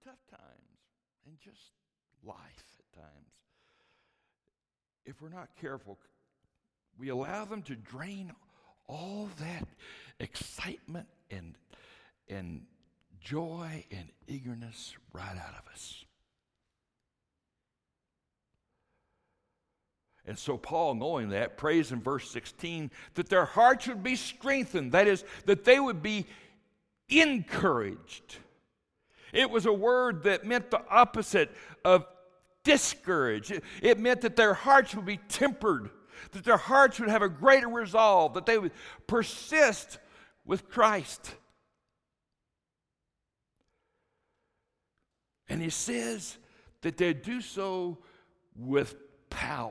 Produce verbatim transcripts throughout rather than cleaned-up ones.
tough times and just life at times, if we're not careful, we allow them to drain all that excitement and, and joy and eagerness right out of us. And so Paul, knowing that, prays in verse sixteen that their hearts would be strengthened. That is, that they would be encouraged. It was a word that meant the opposite of discouraged. It, it meant that their hearts would be tempered, that their hearts would have a greater resolve, that they would persist with Christ. And he says that they do so with power.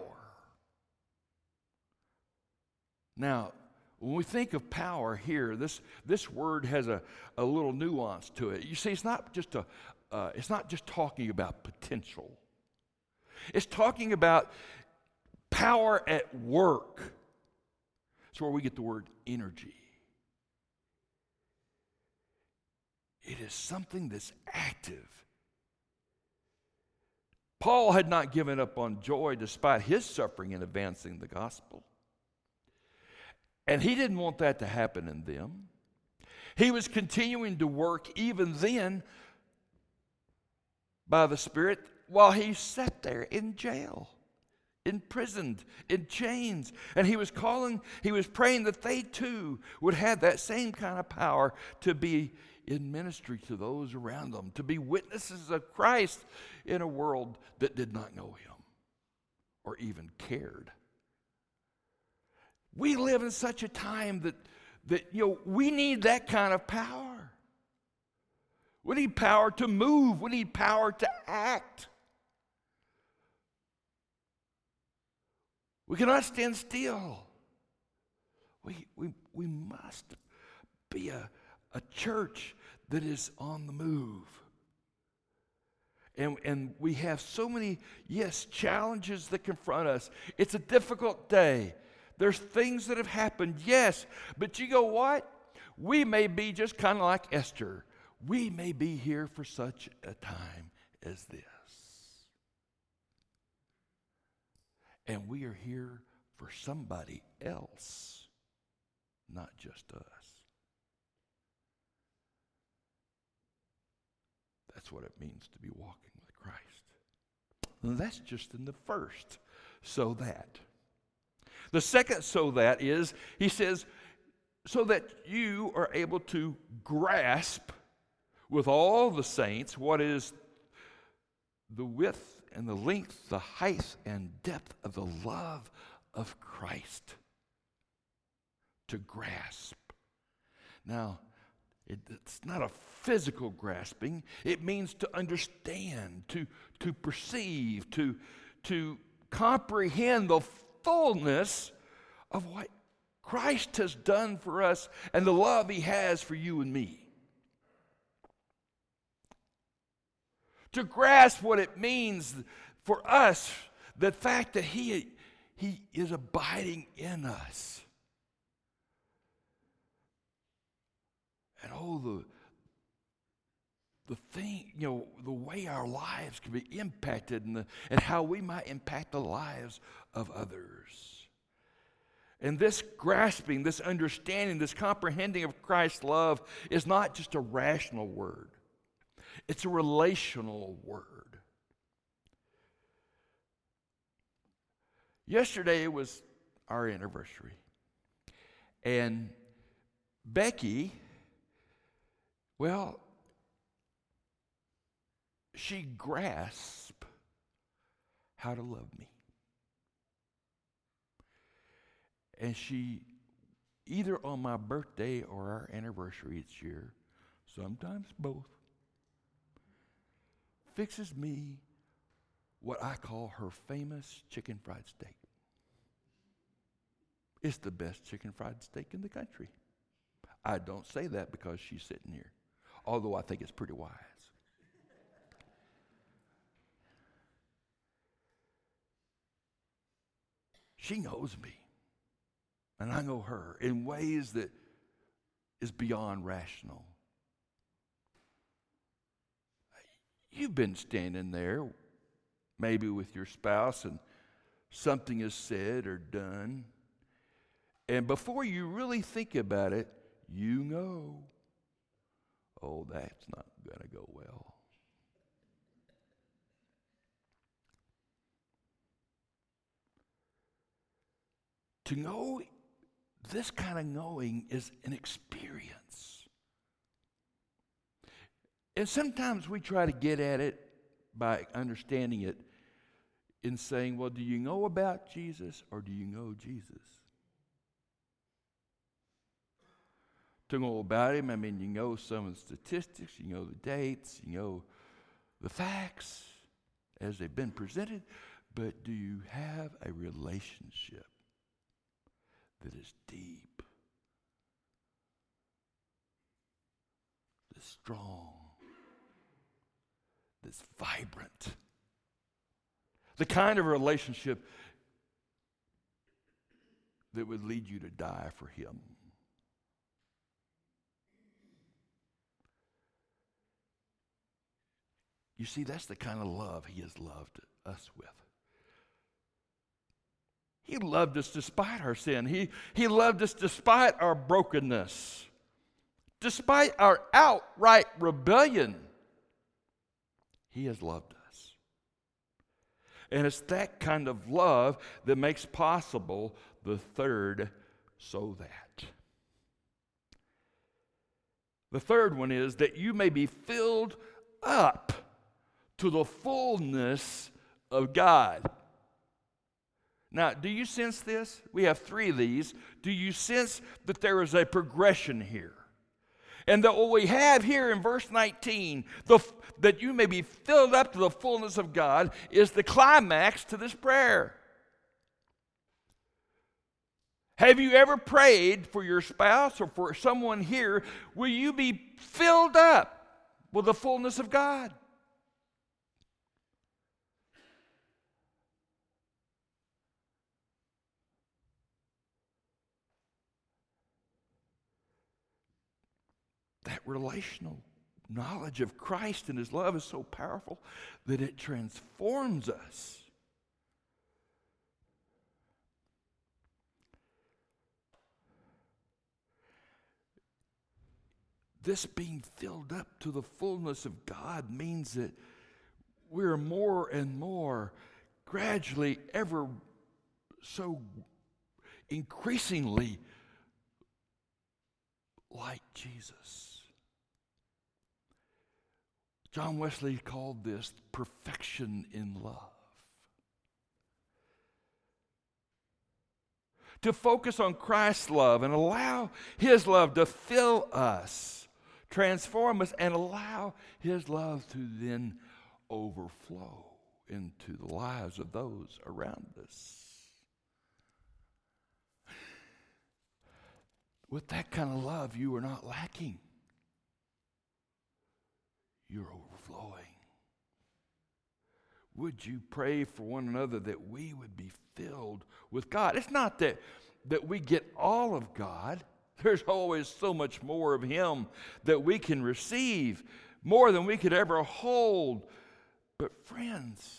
Now, when we think of power here, this, this word has a, a little nuance to it. You see, it's not just a uh, it's not just talking about potential. It's talking about power at work. That's where we get the word energy. It is something that's active. Paul had not given up on joy despite his suffering in advancing the gospel. And he didn't want that to happen in them. He was continuing to work even then by the Spirit while he sat there in jail, imprisoned, in chains. And he was calling, he was praying that they too would have that same kind of power to be in ministry to those around them, to be witnesses of Christ in a world that did not know him or even cared. We live in such a time that, that you know, we need that kind of power. We need power to move. We need power to act. We cannot stand still. We, we, we must be a, a church that is on the move. And, and we have so many, yes, challenges that confront us. It's a difficult day. There's things that have happened, yes. But you go what? We may be just kind of like Esther. We may be here for such a time as this. And we are here for somebody else, not just us. That's what it means to be walking with Christ. And that's just in the first, so that. The second so that is, he says, so that you are able to grasp with all the saints what is the width and the length, the height and depth of the love of Christ. To grasp. Now, it, it's not a physical grasping. It means to understand, to, to perceive, to, to comprehend the fullness of what Christ has done for us and the love he has for you and me. To grasp what it means for us, the fact that he, he is abiding in us. And oh, the, the thing, you know, the way our lives can be impacted and, the, and how we might impact the lives of others. And this grasping, this understanding, this comprehending of Christ's love is not just a rational word. It's a relational word. Yesterday was our anniversary. And Becky, well, she grasped how to love me. And she, either on my birthday or our anniversary each year, sometimes both, fixes me what I call her famous chicken fried steak. It's the best chicken fried steak in the country. I don't say that because she's sitting here, although I think it's pretty wise. She knows me, and I know her in ways that is beyond rational. You've been standing there, maybe with your spouse, and something is said or done. And before you really think about it, you know, oh, that's not going to go well. To know, this kind of knowing is an experience. And sometimes we try to get at it by understanding it in saying, well, do you know about Jesus or do you know Jesus? To know about him, I mean, you know some of the statistics, you know the dates, you know the facts as they've been presented, but do you have a relationship that is deep, that's strong, that's vibrant? The kind of relationship that would lead you to die for him. You see, that's the kind of love he has loved us with. He loved us despite our sin. He, he loved us despite our brokenness, despite our outright rebellion. He has loved us. And it's that kind of love that makes possible the third so that. The third one is that you may be filled up to the fullness of God. Now, do you sense this? We have three of these. Do you sense that there is a progression here? And that what we have here in verse nineteen, the, that you may be filled up to the fullness of God, is the climax to this prayer. Have you ever prayed for your spouse or for someone here, will you be filled up with the fullness of God? That relational knowledge of Christ and his love is so powerful that it transforms us. This being filled up to the fullness of God means that we're more and more, gradually, ever so increasingly like Jesus. John Wesley called this perfection in love. To focus on Christ's love and allow his love to fill us, transform us, and allow his love to then overflow into the lives of those around us. With that kind of love, you are not lacking. You're overflowing. Would you pray for one another that we would be filled with God? It's not that, that we get all of God. There's always so much more of him that we can receive, more than we could ever hold. But friends,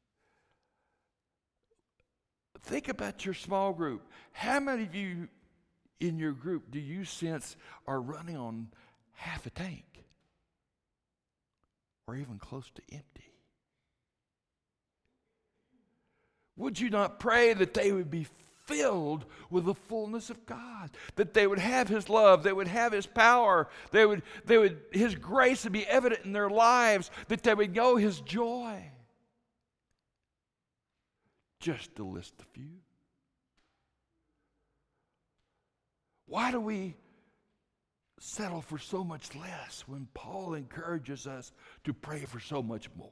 think about your small group. How many of you in your group do you sense are running on half a tank? Or even close to empty? Would you not pray that they would be filled with the fullness of God? That they would have his love, they would have his power, they would, they would, his grace would be evident in their lives, that they would know his joy. Just to list a few. Why do we settle for so much less when Paul encourages us to pray for so much more?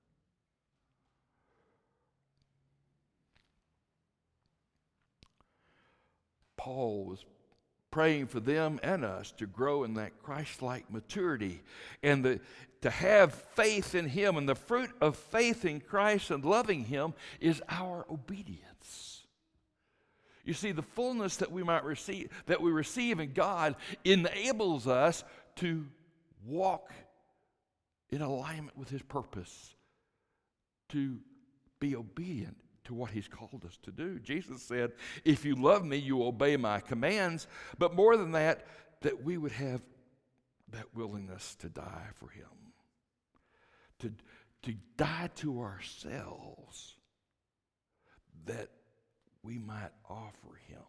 Paul was praying for them and us to grow in that Christ-like maturity and the, to have faith in him. And the fruit of faith in Christ and loving him is our obedience. You see, the fullness that we might receive, that we receive in God, enables us to walk in alignment with his purpose, to be obedient to what he's called us to do. Jesus said, if you love me, you obey my commands. But more than that, that we would have that willingness to die for him. To, to die to ourselves that we might offer him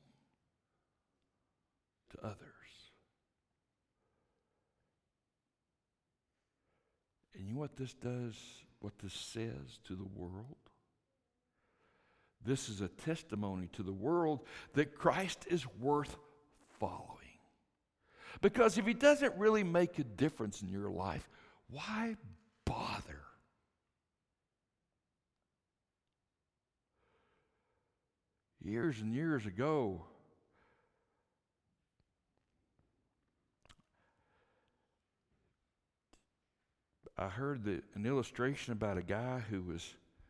to others. And you know what this does, what this says to the world? This is a testimony to the world that Christ is worth following. Because if he doesn't really make a difference in your life, why bother? Years and years ago, I heard the, an illustration about a guy who was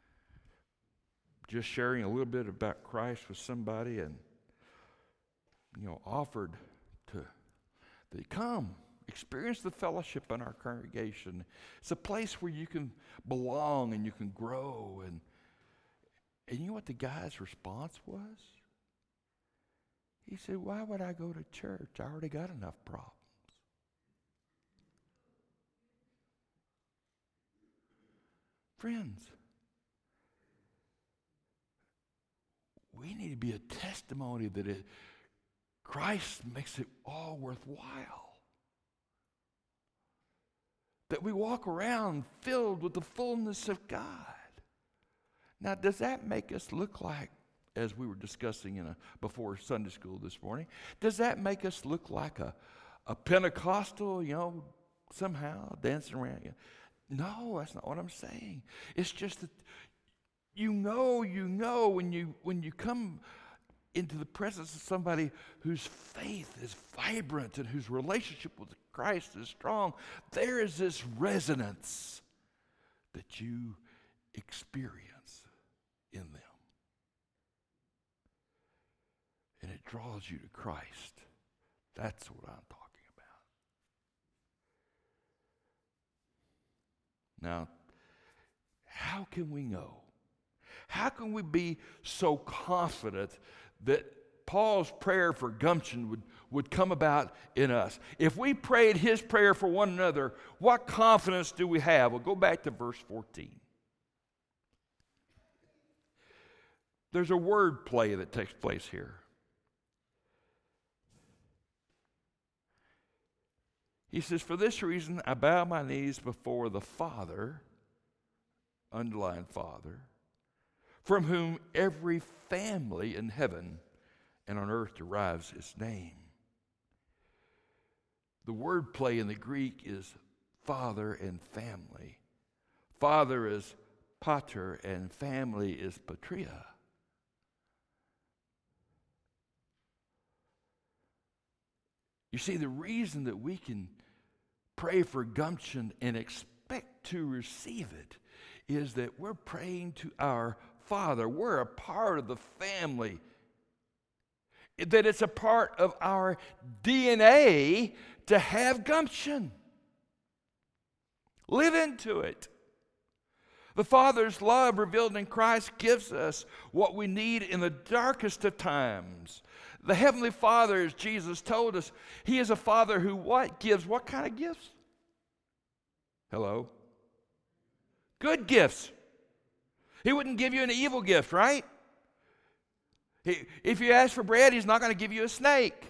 just sharing a little bit about Christ with somebody, and you know, offered to they come experience the fellowship in our congregation. It's a place where you can belong and you can grow. And and you know what the guy's response was? He said, "Why would I go to church? I already got enough problems." Friends, we need to be a testimony that it, Christ makes it all worthwhile. That we walk around filled with the fullness of God. Now, does that make us look like, as we were discussing in a, before Sunday school this morning, does that make us look like a, a Pentecostal, you know, somehow dancing around? No, that's not what I'm saying. It's just that you know, you know when you when you come into the presence of somebody whose faith is vibrant and whose relationship with Christ is strong, there is this resonance that you experience in them. And it draws you to Christ. That's what I'm talking about. Now, how can we know? How can we be so confident that Paul's prayer for gumption would, would come about in us? If we prayed his prayer for one another, what confidence do we have? Well, go back to verse fourteen. There's a word play that takes place here. He says, "For this reason I bow my knees before the Father," underline Father, "from whom every family in heaven and on earth derives its name." The word play in the Greek is father and family. Father is pater and family is patria. You see, the reason that we can pray for gumption and expect to receive it is that we're praying to our Father. We're a part of the family. That it's a part of our D N A to have gumption. Live into it. The Father's love revealed in Christ gives us what we need in the darkest of times. The Heavenly Father, as Jesus told us, He is a Father who what? Gives what kind of gifts? Hello? Good gifts. He wouldn't give you an evil gift, right? He, if you ask for bread, He's not going to give you a snake.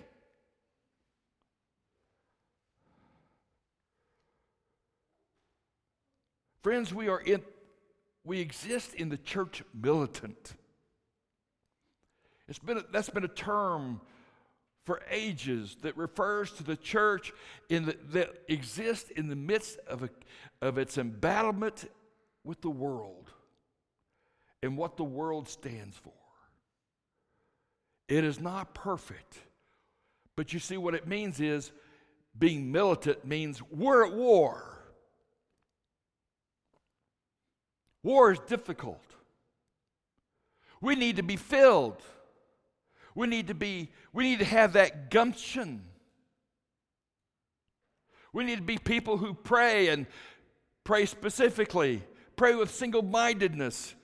Friends, we are in, we exist in the church militant. It's been a, that's been a term for ages that refers to the church in the, that exists in the midst of, a, of its embattlement with the world and what the world stands for. It is not perfect, but you see what it means is being militant means we're at war. War is difficult. We need to be filled. We need to be, we need to have that gumption. We need to be people who pray and Pray specifically. Pray with single-mindedness.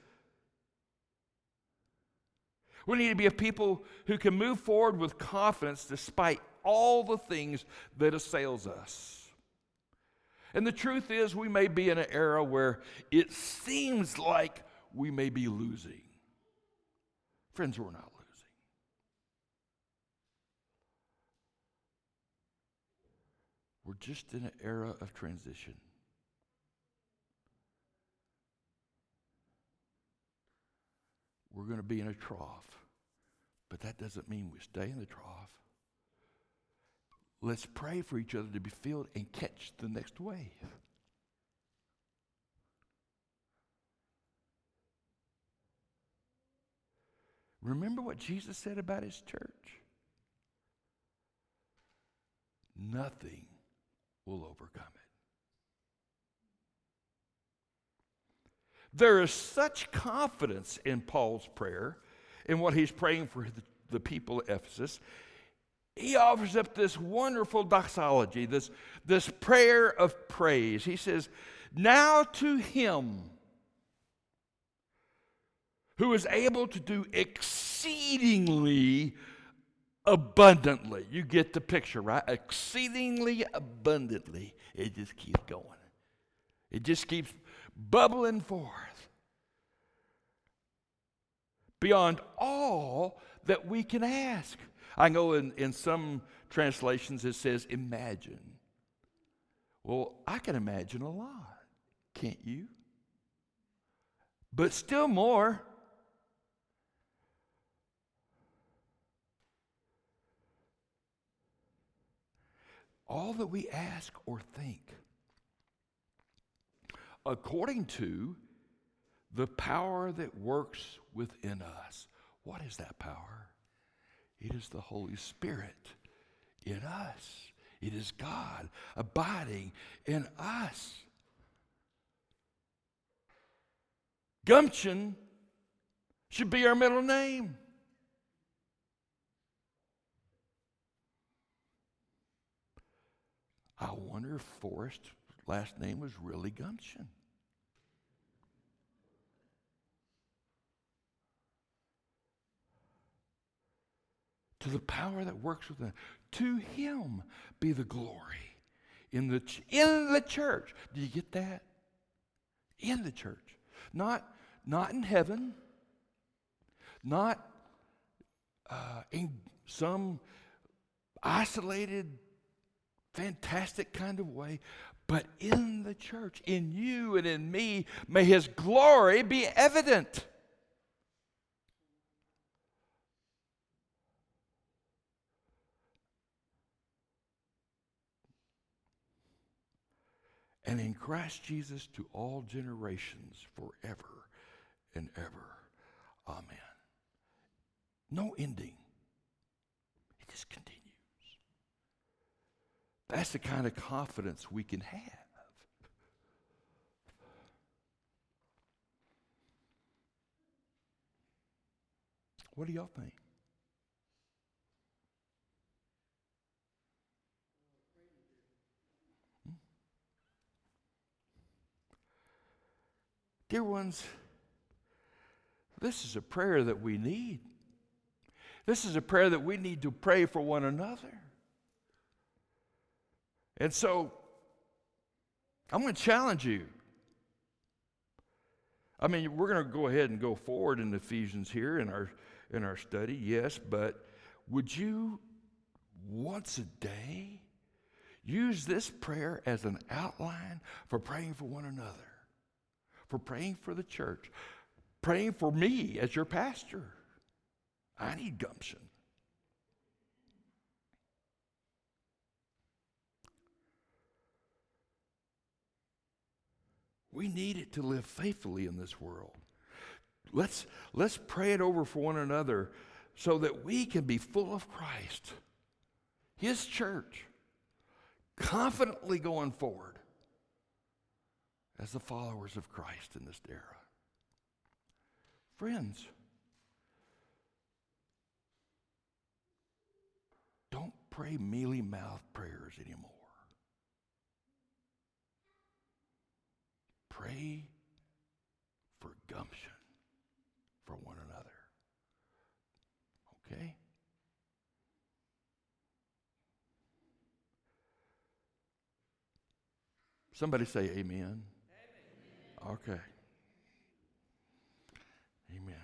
We need to be a people who can move forward with confidence despite all the things that assails us. And the truth is, we may be in an era where it seems like we may be losing. Friends, we're not losing. We're just in an era of transition. We're going to be in a trough, but that doesn't mean we stay in the trough. Let's pray for each other to be filled and catch the next wave. Remember what Jesus said about his church? Nothing will overcome it. There is such confidence in Paul's prayer, in what he's praying for the, the people of Ephesus. He offers up this wonderful doxology, this, this prayer of praise. He says, now to him who is able to do exceedingly abundantly. You get the picture, right? Exceedingly abundantly. It just keeps going. It just keeps bubbling forth. Beyond all that we can ask. I know in, in some translations it says imagine. Well, I can imagine a lot, can't you? But still more. All that we ask or think, according to the power that works within us. What is that power? It is the Holy Spirit in us. It is God abiding in us. Gumption should be our middle name. I wonder if Forrest's last name was really Gumption. To the power that works within, to him be the glory in the ch- in the church. Do you get that? In the church, not not in heaven, not uh, in some isolated, fantastic kind of way, but in the church, in you and in me, may his glory be evident. And in Christ Jesus to all generations forever and ever. Amen. No ending. It just continues. That's the kind of confidence we can have. What do y'all think? Hmm? Dear ones, this is a prayer that we need. This is a prayer that we need to pray for one another. And so, I'm going to challenge you. I mean, we're going to go ahead and go forward in Ephesians here in our in our study, yes, but would you once a day use this prayer as an outline for praying for one another, for praying for the church, praying for me as your pastor? I need gumption. We need it to live faithfully in this world. Let's, let's pray it over for one another so that we can be full of Christ, his church, confidently going forward as the followers of Christ in this era. Friends, don't pray mealy-mouthed prayers anymore. pray for gumption for one another. Okay? Somebody say amen. Amen. Okay. Amen.